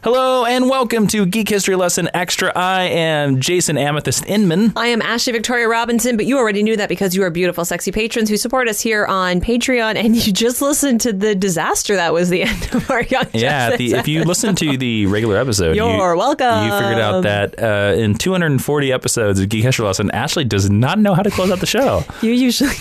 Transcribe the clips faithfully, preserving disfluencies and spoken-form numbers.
Hello and welcome to Geek History Lesson Extra. I am Jason Amethyst Inman. I am Ashley Victoria Robinson, but you already knew that because you are beautiful, sexy patrons who support us here on Patreon, and you just listened to the disaster that was the end of our Young Yeah, Justice. the, if you listen to the regular episode, You're you, welcome. You figured out that uh, in two hundred forty episodes of Geek History Lesson, Ashley does not know how to close out the show. You usually do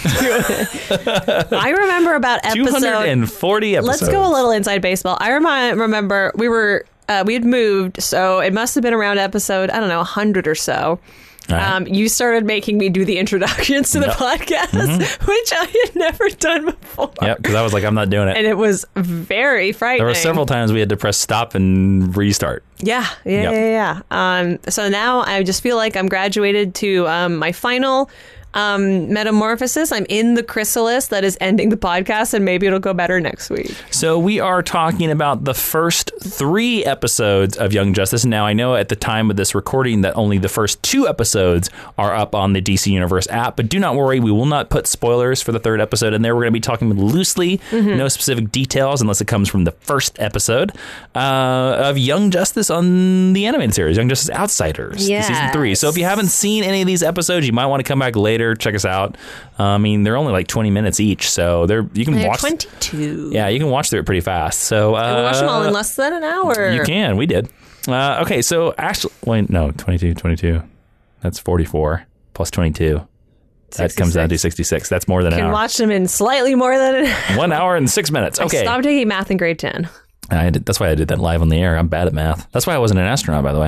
it. I remember about episode... two hundred forty episodes. Let's go a little inside baseball. I remi- remember we were... Uh, we had moved, so it must have been around episode, I don't know, one hundred or so. Right. Um, you started making me do the introductions to the Yep. podcast, Mm-hmm. which I had never done before. Yep, because I was like, I'm not doing it. And it was very frightening. There were several times we had to press stop and restart. Yeah, yeah, Yep. yeah, yeah. Um, so now I just feel like I'm graduated to um, my final um, metamorphosis. I'm in the chrysalis that is ending the podcast, and maybe it'll go better next week. So we are talking about the first three episodes of Young Justice. Now, I know at the time of this recording that only the first two episodes are up on the D C Universe app, but do not worry, we will not put spoilers for the third episode in there. We're going to be talking loosely, mm-hmm. no specific details unless it comes from the first episode uh, of Young Justice on the animated series, Young Justice Outsiders, Yes. season three. So if you haven't seen any of these episodes, you might want to come back later. Check us out. Uh, I mean, they're only like twenty minutes each, so they're you can They're watch. twenty-two. Yeah, you can watch through it pretty fast. So uh, And we watched them all in less than an hour. You can. We did. Uh, okay, so actually, wait, no, twenty-two, twenty-two. That's forty-four plus twenty-two. That sixty-six. comes down to sixty-six. That's more than You an can hour. watch them in slightly more than an hour. One hour and six minutes. Okay. I stopped taking math in grade ten. I did, that's why I did that live on the air. I'm bad at math. That's why I wasn't an astronaut, by the way.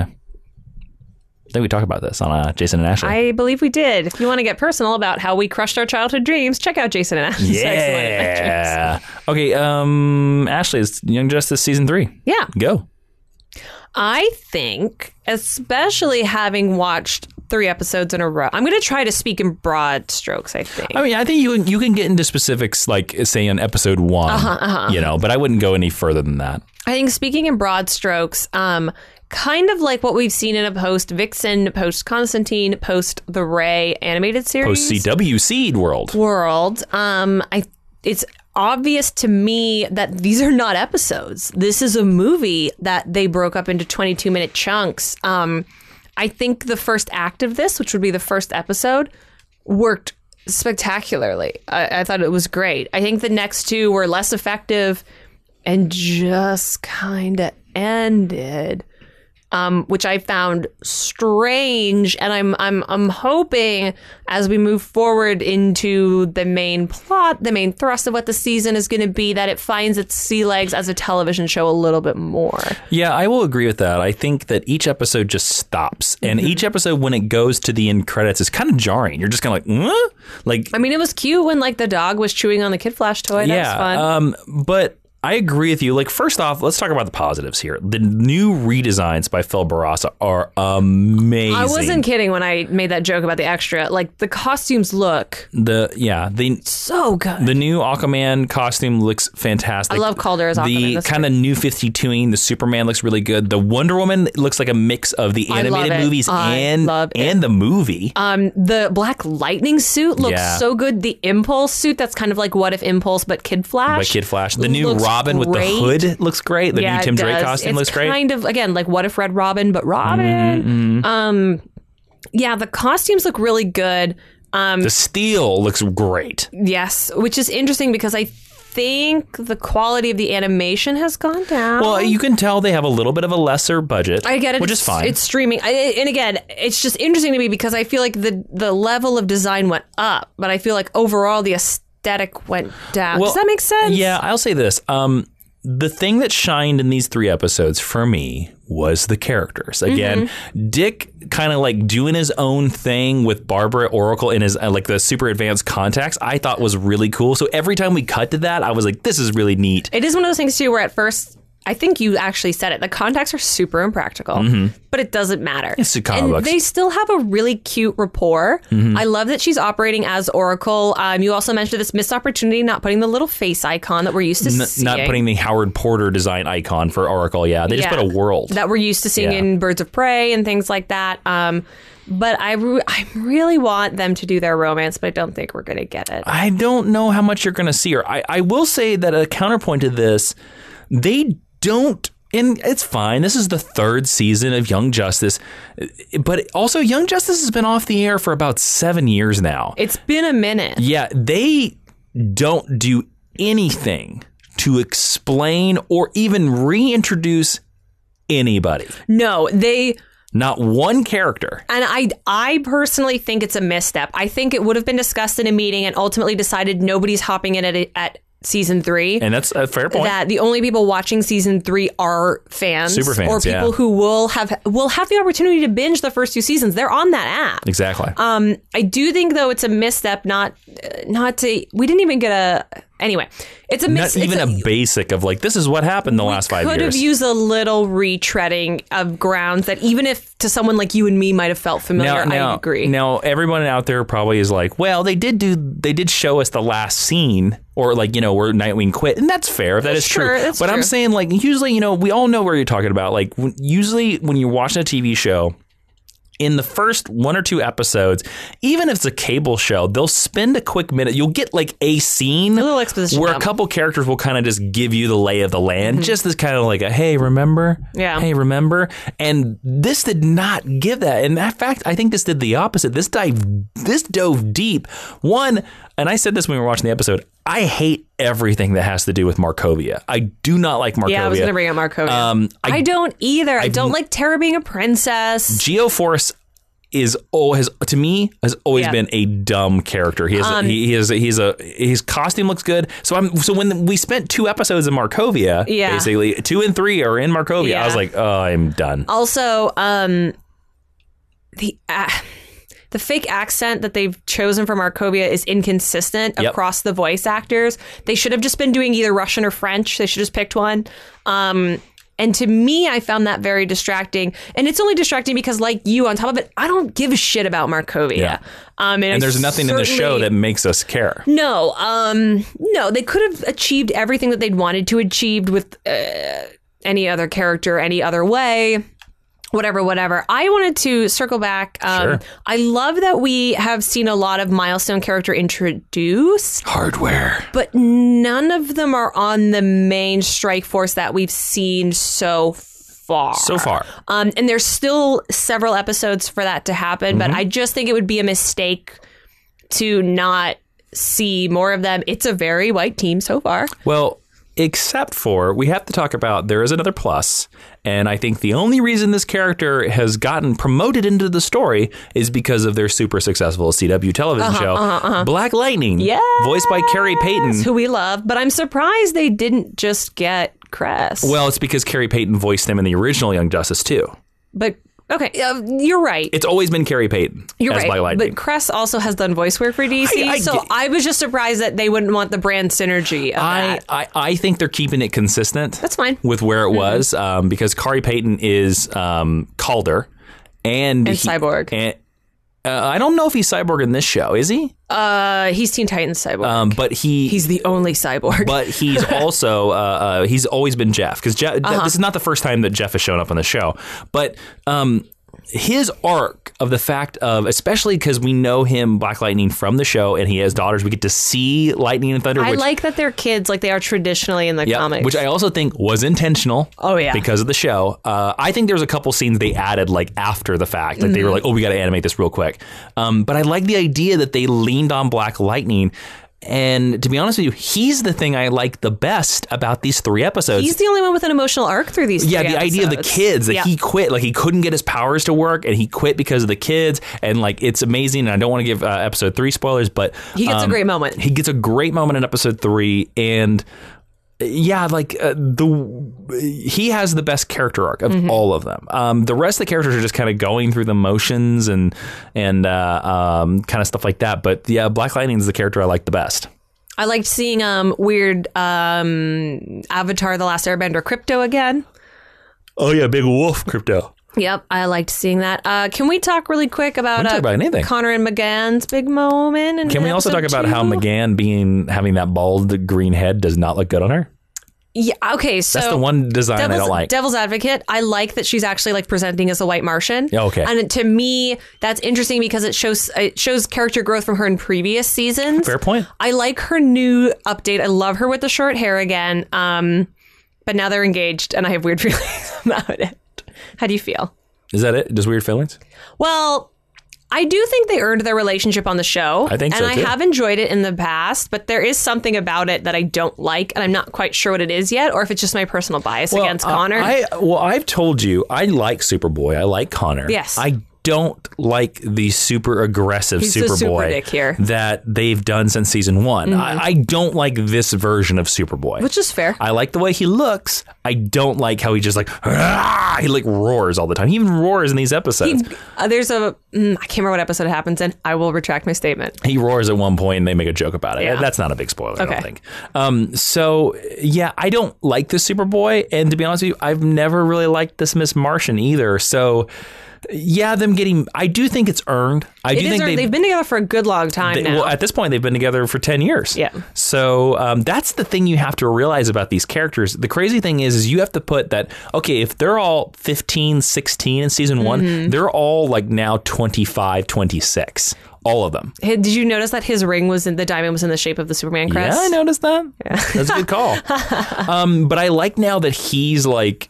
I think we talked about this on uh, Jason and Ashley. I believe we did. If you want to get personal about how we crushed our childhood dreams, check out Jason and Ashley's Excellent Adventures. Yeah. Okay. Um, Ashley, it's Young Justice season three. Yeah. Go. I think, especially having watched three episodes in a row, I'm going to try to speak in broad strokes, I think. I mean, I think you can, you can get into specifics, like, say, on episode one, Uh-huh, uh-huh. you know, but I wouldn't go any further than that. I think speaking in broad strokes, um, kind of like what we've seen in a post Vixen, post Constantine, post the Ray animated series. Post C W Seed world. World. Um, I it's obvious to me that these are not episodes. This is a movie that they broke up into twenty-two minute chunks. Um, I think the first act of this, which would be the first episode, worked spectacularly. I, I thought it was great. I think the next two were less effective and just kind of ended. Um, which I found strange, and I'm I'm I'm hoping as we move forward into the main plot, the main thrust of what the season is going to be, that it finds its sea legs as a television show a little bit more. Yeah, I will agree with that. I think that each episode just stops, and Mm-hmm. each episode when it goes to the end credits is kind of jarring. You're just kind of like, huh? Like, I mean, it was cute when like the dog was chewing on the Kid Flash toy. That yeah, was fun. um, but. I agree with you. Like, first off, let's talk about the positives here. The new redesigns by Phil Barasa are amazing. I wasn't kidding when I made that joke about the extra. Like, the costumes look The yeah, the so good. the new Aquaman costume looks fantastic. I love Calder as Aquaman. The That's kind of new fifty-twoing, the Superman looks really good. The Wonder Woman looks like a mix of the I love animated it. movies I and love it. and the movie. Um, the Black Lightning suit looks Yeah. so good. The Impulse suit, that's kind of like What If Impulse, but Kid Flash. By Kid Flash. The new looks Robin with the great. hood looks great. The yeah, new Tim it Drake does. costume it's looks great. kind of, again, like What If Red Robin, but Robin. Mm-hmm. Um, yeah, the costumes look really good. Um, The steel looks great. yes, which is interesting because I think the quality of the animation has gone down. Well, you can tell they have a little bit of a lesser budget. I get it, which is it's, fine. It's streaming, I, and again, it's just interesting to me because I feel like the the level of design went up, but I feel like overall the aesthetic went down. Well, Does that make sense? Yeah, I'll say this. Um, the thing that shined in these three episodes for me was the characters. Again, Mm-hmm. Dick kind of like doing his own thing with Barbara Oracle in his uh, like the super advanced contacts, I thought was really cool. So every time we cut to that, I was like, this is really neat. It is one of those things too where at first, I think you actually said it, the contacts are super impractical, but it doesn't matter. It's the comic and books. they still have a really cute rapport. I love that she's operating as Oracle. Um, you also mentioned this missed opportunity not putting the little face icon that we're used to N- seeing. not putting the Howard Porter design icon for Oracle. Yeah, they just Yeah. put a world. that we're used to seeing Yeah. in Birds of Prey and things like that. Um, but I, re- I really want them to do their romance, but I don't think we're going to get it. I don't know how much you're going to see her. I, I will say that a counterpoint to this, they don't and it's fine. This is the third season of Young Justice, but also Young Justice has been off the air for about seven years now. It's been a minute. Yeah, they don't do anything to explain or even reintroduce anybody. No, they... Not one character. And I I personally think it's a misstep. I think it would have been discussed in a meeting and ultimately decided nobody's hopping in at, at season three. And that's a fair point. That the only people watching season three are fans. Super fans, or people yeah. who will have will have the opportunity to binge the first two seasons. They're on that app. Exactly. Um, I do think, though, it's a misstep not uh, not to... We didn't even get a... Anyway, it's a mis- Not even a, a basic of like, this is what happened the last five could years. have used a little retreading of grounds that even if to someone like you and me might have felt familiar, Now, now, I agree. Now, everyone out there probably is like, well, they did do, they did show us the last scene, or like, you know, where Nightwing quit, and that's fair. If that That's is true. true, that's but true. I'm saying, like, usually, you know, we all know where you're talking about. Like, when, usually when you're watching a T V show, in the first one or two episodes, even if it's a cable show, they'll spend a quick minute. You'll get like a scene A little exposition where dump. a couple characters will kind of just give you the lay of the land, mm-hmm. just as kind of like a, hey, remember? Yeah. Hey, remember? And this did not give that. And in fact, I think this did the opposite. This dive, this dove deep. One, and I said this when we were watching the episode, I hate everything that has to do with Markovia. I do not like Markovia. Yeah, I was going to bring up Markovia. Um, I, I don't either. I I've- don't like Tara being a princess. Geoforce is oh has to me has always Yeah. been a dumb character. He is Um, he, he is he's a his costume looks good. So I'm so when we spent two episodes in Markovia, Yeah. basically two and three are in Markovia. Yeah. I was like, oh, I'm done. Also, um, the uh, the fake accent that they've chosen for Markovia is inconsistent Yep. across the voice actors. They should have just been doing either Russian or French. They should have just picked one. Um, and to me, I found that very distracting. And it's only distracting because, like you, on top of it, I don't give a shit about Markovia. Yeah. Um, and And I there's nothing in the show certainly- that makes us care. No, um, no, they could have achieved everything that they'd wanted to achieve with uh, any other character, any other way. Whatever, whatever. I wanted to circle back. Um, Sure. I love that we have seen a lot of milestone character introduced, Hardware. but none of them are on the main strike force that we've seen so far. So far. Um, and there's still several episodes for that to happen, Mm-hmm. but I just think it would be a mistake to not see more of them. It's a very white team so far. Well, except for we have to talk about there is another plus, and I think the only reason this character has gotten promoted into the story is because of their super successful C W television Uh-huh, show, uh-huh, uh-huh. Black Lightning, Yes! voiced by Carrie Payton. Who we love, but I'm surprised they didn't just get Cress. Well, it's because Carrie Payton voiced him in the original Young Justice too. But okay, uh, you're right. It's always been Carrie Payton You're as right. Black Lightning. But Cress also has done voice work for D C, I- I so get- I was just surprised that they wouldn't want the brand synergy of I, that. I, I think they're keeping it consistent. That's fine. With where it was, um, because Carrie Payton is um, Calder and, And he- Cyborg. And, uh, I don't know if he's Cyborg in this show. Is he? Uh, he's Teen Titans cyborg. Um, but he he's the only cyborg. But he's also uh, uh, he's always been Jeff, because Jeff, Uh-huh. this is not the first time that Jeff has shown up on the show. But um, his arc of the fact of, especially because we know him, Black Lightning, from the show, and he has daughters, we get to see Lightning and Thunder. I which, like that they're kids, like they are traditionally in the Yep, comics. which I also think was intentional. Oh, yeah. Because of the show. Uh, I think there's a couple scenes they added like after the fact. Like they Mm-hmm. were like, oh, we got to animate this real quick. Um, but I like the idea that they leaned on Black Lightning. And to be honest with you, he's the thing I like the best about these three episodes. He's the only one with an emotional arc through these. Yeah, three the idea of the episodes. kids that Yeah. he quit, like he couldn't get his powers to work, and he quit because of the kids, and like it's amazing. And I don't want to give uh, episode three spoilers, but He gets a um, great moment. He gets a great moment in episode three, and yeah, like uh, the he has the best character arc of Mm-hmm. all of them. Um, the rest of the characters are just kind of going through the motions and and uh, um, kind of stuff like that. But yeah, Black Lightning is the character I like the best. I liked seeing um weird um Avatar: The Last Airbender Crypto again. Oh yeah, big wolf crypto. Yep, I liked seeing that. Uh, can we talk really quick about, We can talk uh, about anything. Connor and McGann's big moment? In Can we also talk episode about how two? McGann being having that bald green head does not look good on her? Yeah. Okay. So That's the one design Devil's, I don't like. Devil's Advocate. I like that she's actually like presenting as a white Martian. Yeah, okay. And to me, that's interesting because it shows it shows character growth from her in previous seasons. Fair point. I like her new update. I love her with the short hair again. Um, but now they're engaged, and I have weird feelings about it. How do you feel? Is that it? Just weird feelings? Well, I do think they earned their relationship on the show. I think and so, too. I have enjoyed it in the past, but there is something about it that I don't like, and I'm not quite sure what it is yet, or if it's just my personal bias Well, against uh, Connor. I, well, I've told you, I like Superboy. I like Connor. Yes. I don't like the super aggressive He's the super Superboy dick here. that they've done since season one. Mm-hmm. I, I don't like this version of Superboy. Which is fair. I like the way he looks. I don't like how he just like, "Argh!" He like roars all the time. He even roars in these episodes. He, uh, there's a, mm, I can't remember what episode it happens in. I will retract my statement. He roars at one point and they make a joke about it. Yeah. That's not a big spoiler, I Okay. don't think. Um, so, yeah, I don't like the Superboy. And to be honest with you, I've never really liked this Miss Martian either. So, yeah, them getting, I do think it's earned. I It do is think earned. they've, They've been together for a good long time they- now. well, at this point, they've been together for ten years. Yeah. So um, that's the thing you have to realize about these characters. The crazy thing is, is you have to put that, okay, if they're all fifteen, sixteen in season one, Mm-hmm. they're all like now twenty-five, twenty-six. All of them. Hey, did you notice that his ring was in the diamond was in the shape of the Superman crest? Yeah, I noticed that. Yeah. That's a good call. um, but I like now that he's like,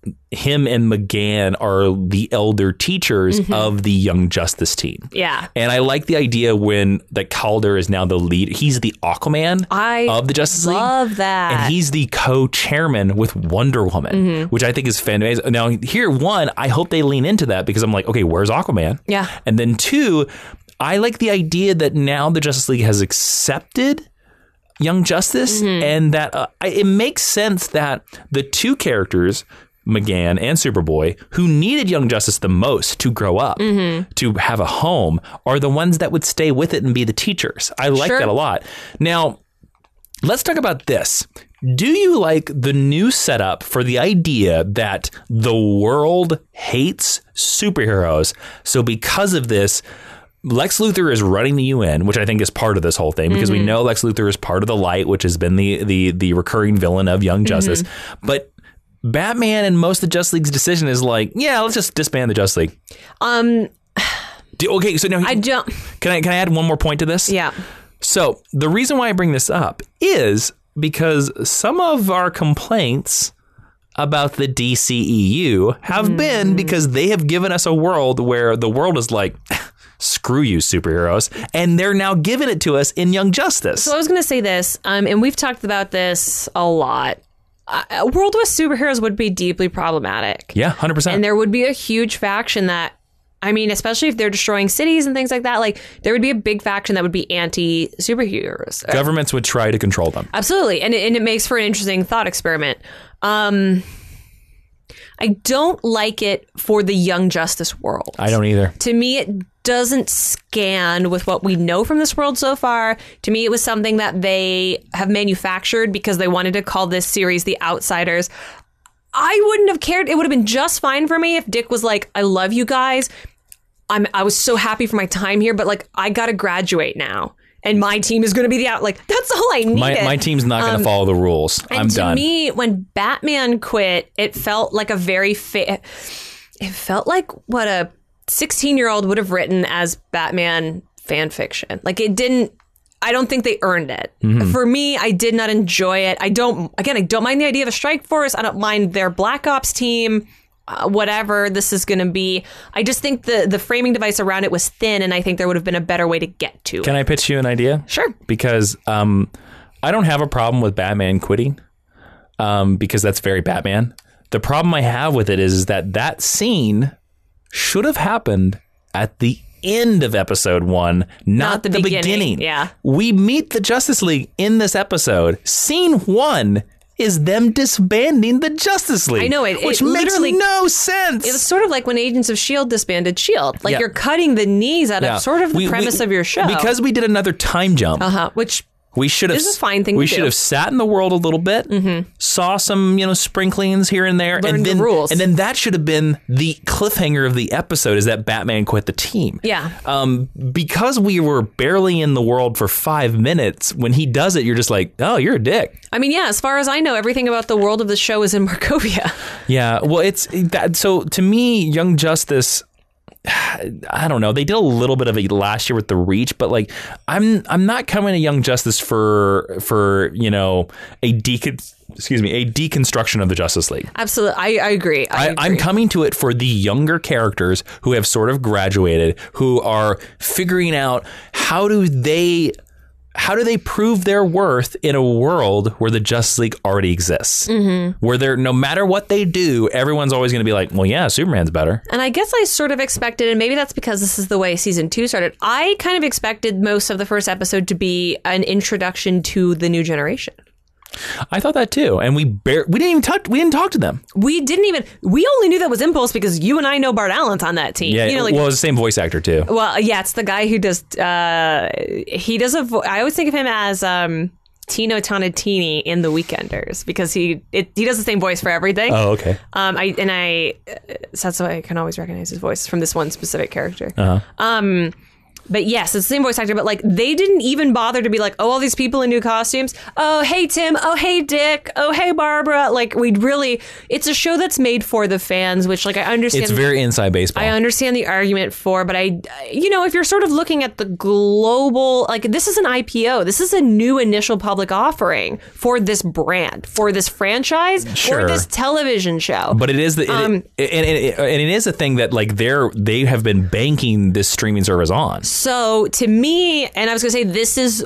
him and McGann are the elder teachers Mm-hmm. of the Young Justice team. Yeah. And I like the idea when that Calder is now the lead. He's the Aquaman I of the Justice League. love that. And he's the co-chairman with Wonder Woman, Mm-hmm. which I think is fantastic. Now, here, one, I hope they lean into that because I'm like, okay, where's Aquaman? Yeah. And then two, I like the idea that now the Justice League has accepted Young Justice, Mm-hmm. and that uh, I- it makes sense that the two characters, McGann and Superboy, who needed Young Justice the most to grow up, Mm-hmm. to have a home, are the ones that would stay with it and be the teachers. I like Sure. that a lot. Now, let's talk about this. Do you like the new setup for the idea that the world hates superheroes? So because of this, Lex Luthor is running the U N, which I think is part of this whole thing, because Mm-hmm. we know Lex Luthor is part of the Light, which has been the the the recurring villain of Young Justice. Mm-hmm. But Batman and most of Justice League's decision is like, yeah, let's just disband the Justice League. Um, Do, okay, so now I don't. can I can I add one more point to this? Yeah. So the reason why I bring this up is because some of our complaints about the D C E U have Mm. been because they have given us a world where the world is like, screw you, superheroes, and they're now giving it to us in Young Justice. So I was going to say this, um, and we've talked about this a lot. Uh, a world with superheroes would be deeply problematic. yeah, one hundred percent. And there would be a huge faction that, I mean, especially if they're destroying cities and things like that, like there would be a big faction that would be anti-superheroes. Uh, Governments would try to control them. Absolutely. And it, and it makes for an interesting thought experiment. Um, I don't like it for the Young Justice world. I don't either. To me, it doesn't scan with what we know from this world so far. To me, it was something that they have manufactured because they wanted to call this series The Outsiders. I wouldn't have cared. It would have been just fine for me if Dick was like, I love you guys. I'm, I was so happy for my time here, but like, I got to graduate now. And my team is going to be the out. Like, that's all I needed. My, my team's not going to Um, follow the rules. And I'm to done. me, when Batman quit, it felt like a very fa- it felt like what a sixteen-year-old would have written as Batman fan fiction. Like it didn't. I don't think they earned it. Mm-hmm. For me, I did not enjoy it. I don't. Again, I don't mind the idea of a strike force. I don't mind their Black Ops team. Uh, whatever this is going to be. I just think the the framing device around it was thin, and I think there would have been a better way to get to Can it. I pitch you an idea? Sure. Because um, I don't have a problem with Batman quitting um, because that's very Batman. The problem I have with it is, is that that scene should have happened at the end of episode one, not, Not the the, beginning, beginning. yeah. We meet the Justice League in this episode. Scene one is them disbanding the Justice League. I know, it- Which it makes literally- no sense. It was sort of like when Agents of S H I E L D disbanded S H I E L D. Like Yeah. you're cutting the knees out Yeah. of sort of the We- we- premise of your show. Because we did another time jump. uh-huh, which We should have. This is a fine thing We to should do. have sat in the world a little bit, saw some, you know, sprinklings here and there, Learned and the then rules. and then that should have been the cliffhanger of the episode: is that Batman quit the team. Yeah. Um, because we were barely in the world for five minutes. When he does it, you're just like, oh, you're a dick. I mean, yeah, as far as I know, everything about the world of the show is in Markovia. Yeah. Well, it's that. So to me, Young Justice. I don't know. They did a little bit of it last year with the Reach, but like, I'm I'm not coming to Young Justice for for you know a decon excuse me, a deconstruction of the Justice League. Absolutely. I, I agree. I I, agree. I'm coming to it for the younger characters who have sort of graduated, who are figuring out how do they how do they prove their worth in a world where the Justice League already exists, mm-hmm. where they're no matter what they do, everyone's always going to be like, well, yeah, Superman's better. And I guess I sort of expected, and maybe that's because this is the way season two started. I kind of expected most of the first episode to be an introduction to the new generation. I thought that too, and we bar- we didn't even talk. We didn't talk to them. We didn't even. We only knew that was Impulse because you and I know Bart Allen's on that team. Yeah, you know, like, well, it's the same voice actor too. Well, yeah, it's the guy who does. Uh, he does a. Vo- I always think of him as um, Tino Tonatini in The Weekenders because he it, he does the same voice for everything. Oh, okay. Um, I and I. So that's why I can always recognize his voice from this one specific character. Uh-huh. Um. But yes, it's the same voice actor, but like they didn't even bother to be like, oh, all these people in new costumes. Oh, hey, Tim. Oh, hey, Dick. Oh, hey, Barbara. Like we'd really, it's a show that's made for the fans, which like I understand. It's very inside baseball. I understand the argument for, but I, you know, if you're sort of looking at the global, like this is an I P O. This is a new initial public offering for this brand, for this franchise, Sure. for this television show. But it is the, it, Um, it, and, it, and it is a thing that like they're, they have been banking this streaming service on. So to me, and I was going to say, this is,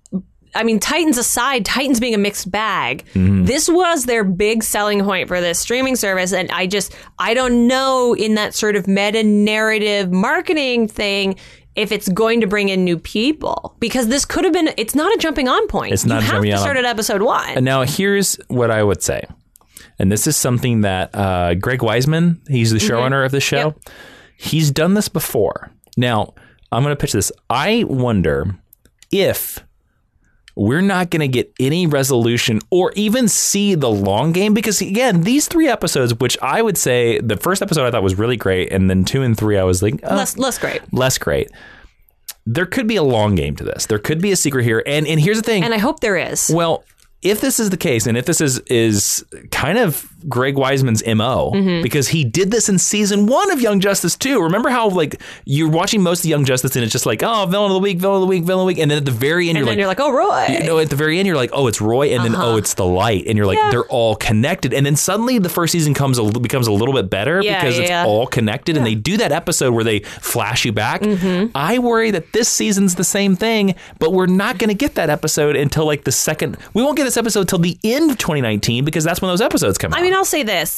I mean, Titans aside, Titans being a mixed bag, mm-hmm. this was their big selling point for this streaming service. And I just, I don't know in that sort of meta narrative marketing thing if it's going to bring in new people, because this could have been, it's not a jumping on point. It's not you a have jumping to on. start at episode one. And now here's what I would say. And this is something that uh, Greg Wiseman, he's the showrunner mm-hmm. of the show. Yep. He's done this before. Now, I'm going to pitch this. I wonder if we're not going to get any resolution or even see the long game, because again, these three episodes, which I would say the first episode I thought was really great, and then two and three I was like oh, less less great, less great. There could be a long game to this. There could be a secret here, and and here's the thing. And I hope there is. Well, if this is the case, and if this is is kind of Greg Wiseman's M O, mm-hmm. because he did this in season one of Young Justice too. Remember how like you're watching most of Young Justice and it's just like, oh, villain of the week, villain of the week, villain of the week, and then at the very end and you're then like, you're like, oh, Roy. You know, at the very end you're like, oh, it's Roy, and uh-huh. then oh, it's the light, and you're like, yeah. they're all connected, and then suddenly the first season comes a, becomes a little bit better yeah, because yeah, it's yeah. all connected, yeah. and they do that episode where they flash you back. Mm-hmm. I worry that this season's the same thing, but we're not going to get that episode until like the second. We won't get this episode till the end of twenty nineteen because that's when those episodes come out. I mean, I'll say this.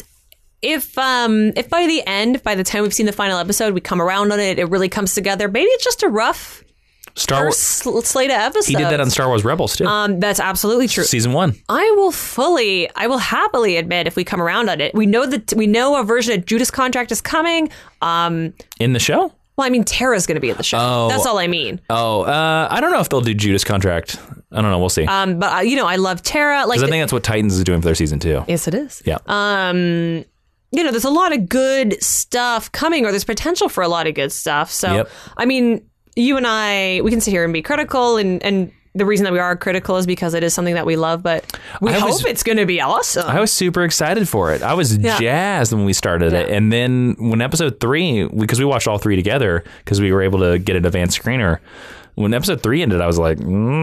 If um if by the end, by the time we've seen the final episode, we come around on it, it really comes together, maybe it's just a rough Star Wars sl- slate of episodes. He did that on Star Wars Rebels too. Um, that's absolutely true. Season one. I will fully, I will happily admit if we come around on it. We know that we know a version of Judas Contract is coming. Um, in the show? Well, I mean, Tara's going to be in the show. Oh, that's all I mean. Oh, uh, I don't know if they'll do Judas Contract. I don't know. We'll see. Um, but uh, you know, I love Tara. Like, because I think that's what Titans is doing for their season two. Yes, it is. Yeah. Um. You know, there's a lot of good stuff coming, or there's potential for a lot of good stuff. So, yep. I mean, you and I, we can sit here and be critical, and, and the reason that we are critical is because it is something that we love, but we I hope was, it's going to be awesome. I was super excited for it. I was yeah. jazzed when we started yeah. it. And then when episode three, because we, we watched all three together because we were able to get an advanced screener. When episode three ended, I was like,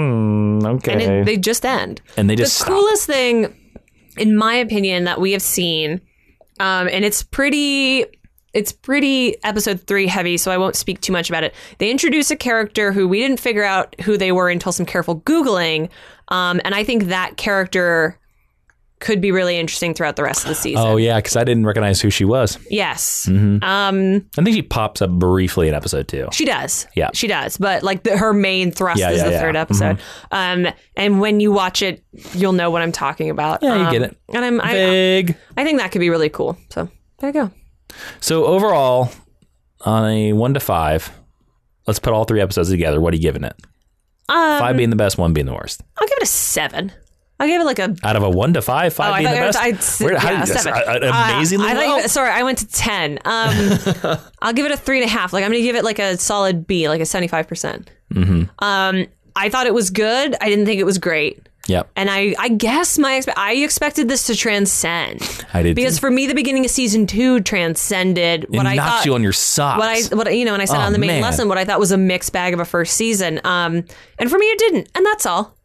mm, okay. And it, they just end. And they just The stop. coolest thing, in my opinion, that we have seen, um, and it's pretty... It's pretty episode three heavy, so I won't speak too much about it. They introduce a character who we didn't figure out who they were until some careful Googling. Um, and I think that character could be really interesting throughout the rest of the season. Oh, yeah, because I didn't recognize who she was. Yes. Mm-hmm. Um, I think she pops up briefly in episode two. She does. Yeah. She does. But like the, her main thrust yeah, is yeah, the yeah. third episode. Mm-hmm. Um, and when you watch it, you'll know what I'm talking about. Yeah, you um, get it. And I'm Big. I, I think that could be really cool. So there you go. So overall, on a one to five, let's put all three episodes together. What are you giving it? Um, five being the best, one being the worst. I'll give it a seven. I'll give it like a... Out of a one to five, five oh, being the best? Was, Where, how yeah, did you, seven. Uh, amazingly uh, I well? You, sorry, I went to ten. Um, I'll give it a three and a half. Like I'm going to give it like a solid B, like a seventy-five percent. Mm-hmm. Um, I thought it was good. I didn't think it was great. Yep. And I, I guess my expe- I expected this to transcend. I did because too. for me, the beginning of season two transcended it what I knocked thought. you on your socks. What I, what you know, and I said oh, on the main man. lesson, what I thought was a mixed bag of a first season. Um, and for me, it didn't, and that's all.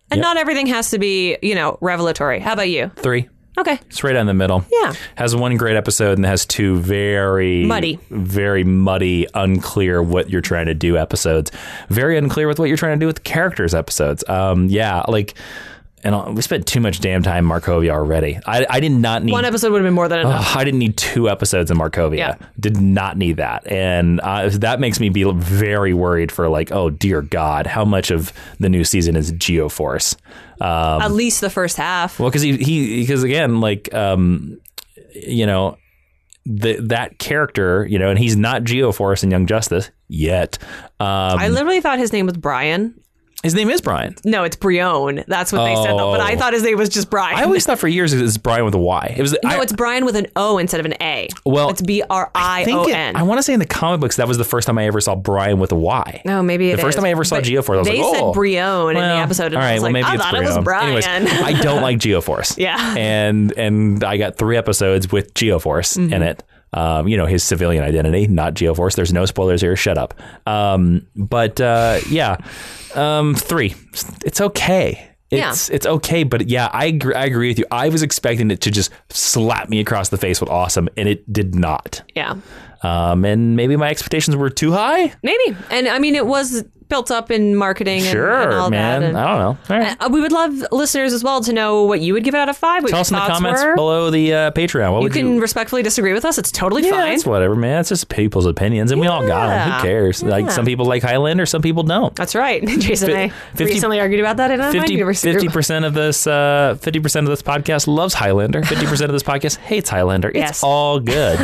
And Yep. not everything has to be, you know, revelatory. How about you? Three. Okay. It's right in the middle. Yeah. Has one great episode and has two very Muddy. very muddy, unclear what you're trying to do episodes. Very unclear with what you're trying to do with the characters episodes. Um, yeah, like, and we spent too much damn time in Markovia already. I, I did not need One episode would have been more than enough. Oh, I didn't need two episodes in Markovia. Yeah. Did not need that. And uh, that makes me be very worried for like, oh, dear God, how much of the new season is Geoforce? Um, At least the first half. well, because he, he, because again, like, um, you know, the, that character, you know, and he's not Geoforce in Young Justice yet. Um, I literally thought his name was Brian. his name is Brian. No, it's Brion. That's what they said, though. But I Oh. thought his name was just Brian. I always thought for years it was Brian with a Y. It was no, I, it's Brian with an O instead of an A. Well, it's B R I O think it- N. I want to say in the comic books that was the first time I ever saw Brian with a Y. No, maybe it the first is. time I ever saw But Geoforce, I was they like, said oh. Brion in the Well, episode, and all I right, was well, like, maybe I it's thought it was Brion. Brian. Anyways, I don't like Geoforce. Yeah. and and I got three episodes with Geoforce Mm-hmm. in it. Um, you know, his civilian identity, not Geoforce. There's no spoilers here. Shut up. Um, but uh, yeah, um, three. It's okay. It's Yeah. it's okay, but yeah, I agree, I agree with you. I was expecting it to just slap me across the face with awesome, and it did not. Yeah. Um, and maybe my expectations were too high. Maybe. And I mean, it was built up in marketing and, Sure, and all man. that. And, I don't know. All right. uh, we would love listeners as well to know what you would give it out of five. What Tell your us in the thoughts comments were. below the uh, Patreon. What You would can you? respectfully disagree with us. It's totally Yeah, fine. it's whatever, man. It's just people's opinions, and we all got them. Yeah. Who cares? Like Yeah. some people like Highlander, some people don't. That's right. Jason and I fifty recently argued about that in a Mind University fifty group. percent of this uh, fifty percent of this podcast loves Highlander. fifty percent of this podcast hates Highlander. It's Yes. all good.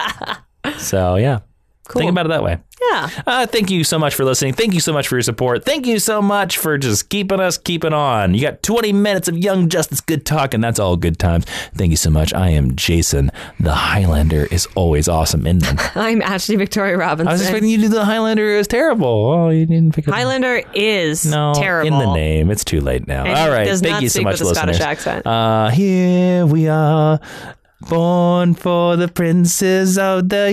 So yeah, Cool. think about it that way. Yeah. Uh, thank you so much for listening. Thank you so much for your support. Thank you so much for just keeping us keeping on. You got twenty minutes of Young Justice good talk, and that's all good times. Thank you so much. I am Jason. The Highlander is always awesome in them. I'm Ashley Victoria Robinson. I was expecting you to do the Highlander is terrible. Oh, you didn't pick up. Highlander is No, terrible. in the name. It's too late now. And all he right. does Thank not you so speak much, with a listeners. Scottish accent. Uh, here we are, born for the princes of the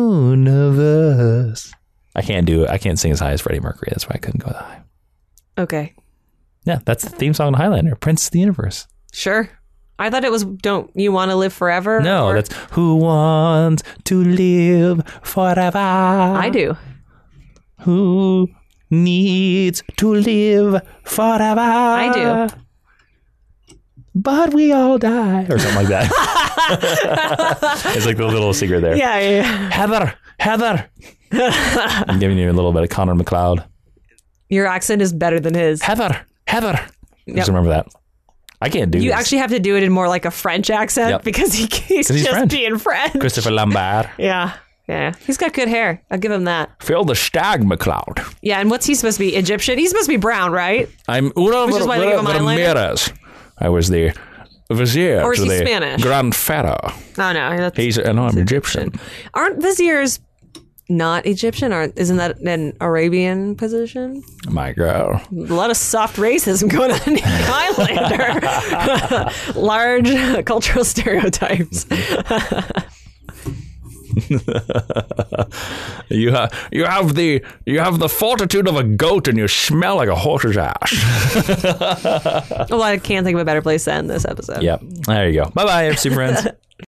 universe. I can't do it. I can't sing as high as Freddie Mercury. That's why I couldn't go that high. Okay. Yeah, that's the theme song of Highlander, Prince of the Universe. Sure. I thought it was Don't You Want to Live Forever? No, or- that's Who Wants to Live Forever. I do. Who needs to live forever? I do. But we all die. Or something like that. It's like the little secret there. Yeah, yeah, yeah. Heather, Heather. I'm giving you a little bit of Connor McLeod. Your accent is better than his. Heather, Heather. Yep. Just remember that. I can't do You this. actually have to do it in more like a French accent Yep. because he, he's 'Cause he's just French. being French. Christopher Lambert. Yeah. Yeah. He's got good hair. I'll give him that. Phil the Stag McLeod. Yeah. And what's he supposed to be? Egyptian? He's supposed to be brown, right? I'm Una Which is why they give him Highlander? Ramirez. I was the vizier Or is to he the Spanish? Grand Pharaoh. Oh, no. That's, He's and I'm Egyptian. aren't viziers not Egyptian? Aren't, isn't that an Arabian position? My girl. A lot of soft racism going on in Highlander. Large cultural stereotypes. You have you have the you have the fortitude of a goat and you smell like a horse's ass. Well, I can't think of a better place to end this episode. Yep. There you go. Bye bye, super friends.